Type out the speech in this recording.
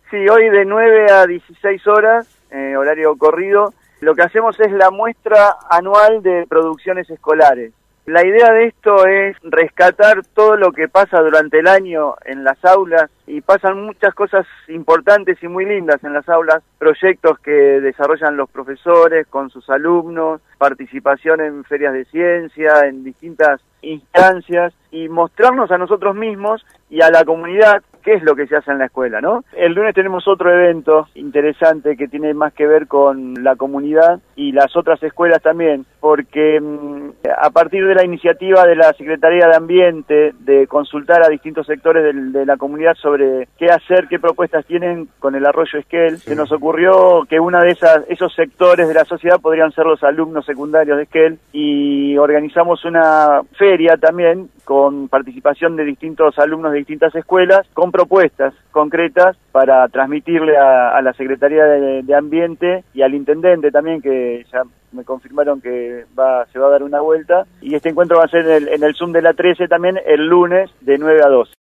Sí, hoy de 9 a 16 horas, horario corrido, lo que hacemos es la muestra anual de producciones escolares. La idea de esto es rescatar todo lo que pasa durante el año en las aulas, y pasan muchas cosas importantes y muy lindas en las aulas, proyectos que desarrollan los profesores con sus alumnos, participación en ferias de ciencia, en distintas instancias, y mostrarnos a nosotros mismos y a la comunidad qué es lo que se hace en la escuela, ¿no? El lunes tenemos otro evento interesante que tiene más que ver con la comunidad y las otras escuelas también, porque a partir de la iniciativa de la Secretaría de Ambiente de consultar a distintos sectores de la comunidad sobre qué hacer, qué propuestas tienen con el arroyo Esquel, se nos ocurrió que una de esos sectores de la sociedad podrían ser los alumnos secundarios de Esquel, y organizamos una feria también con participación de distintos alumnos de distintas escuelas, con propuestas concretas para transmitirle a la Secretaría de Ambiente y al intendente también, que ya me confirmaron que se va a dar una vuelta, y este encuentro va a ser en el Zoom de la 13 también el lunes de 9 a 12.